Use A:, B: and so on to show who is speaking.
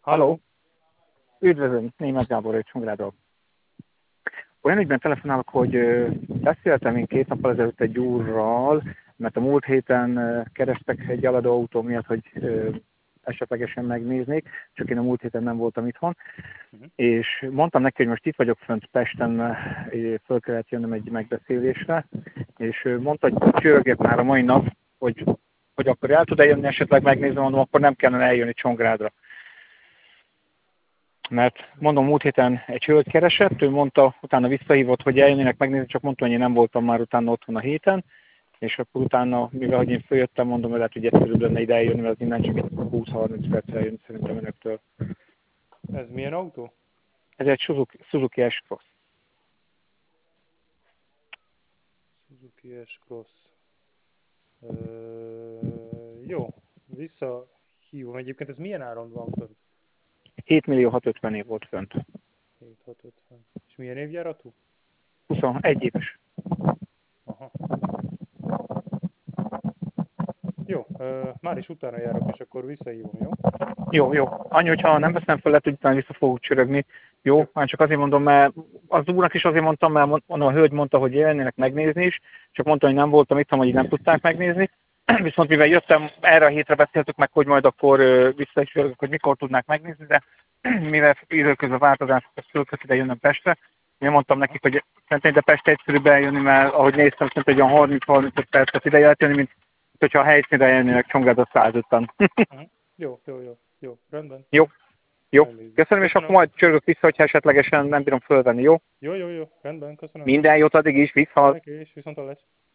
A: Halló,
B: Halló, üdvözlöm, Németh Gábor egy Csongráról. Olyan ügyben telefonálok, hogy beszéltem én 2 nappal ezelőtt egy úrral, mert a múlt héten kerestek egy eladóautó miatt, hogy esetlegesen megnéznék, csak én a múlt héten nem voltam itthon, és mondtam neki, hogy most itt vagyok fönt Pesten, föl kellett jönnöm egy megbeszélésre, és mondta, hogy csörgett már a mai nap, hogy akkor el tud eljönni, esetleg megnézni, mondom, akkor nem kellene eljönni Csongrádra. Mert mondom, múlt héten egy hölgy keresett, ő mondta, utána visszahívott, hogy eljönnének megnézni, csak mondta, hogy én nem voltam már utána otthon a héten, és akkor utána, mivel hogy én följöttem, mondom, hogy lehet, hogy egyszerűbb lenne ide eljönni, mert az innen csak egy 20-30 perccel jön szerintem önöktől.
A: ez milyen autó?
B: Ez egy Suzuki S-Cross.
A: Suzuki S-Cross. Jó, visszahívom. Egyébként ez milyen áron van fönt?
B: 7.650.000 volt fönt.
A: 7650. És milyen évjáratú?
B: 21 éves.
A: Aha. Jó, már is utána járok, és akkor visszahívom, jó?
B: Jó. Annyi, hogyha nem veszem fel, lehet, hogy utána vissza fogok csörögni. Jó, már csak azért mondom, mert az úrnak is azért mondtam, mert mondom, a hölgy mondta, hogy jönnének megnézni is, csak mondta, hogy nem voltam itt, hogy így nem tudták megnézni. Viszont mivel jöttem, erre a hétre beszéltük meg, hogy majd akkor vissza is jövök, hogy mikor tudnák megnézni, de mivel időközben változás, akkor szülőket ide jönnöm Pestre. Én mondtam nekik, hogy szerintem ide Pestre egyszerűbb eljönni, mert ahogy néztem, szerintem egy olyan 30-35 percet ide lehet jönni, mint hogyha a helyszínre jönnének Csongrád 105-en.
A: Jó, rendben.
B: Jó.
A: Elnézést.
B: Köszönöm, és akkor majd csörgök vissza, hogyha esetlegesen nem bírom fölvenni, jó?
A: Jó, rendben, köszönöm.
B: Minden jót addig is, vissza.
A: Neki is, viszontlátásra.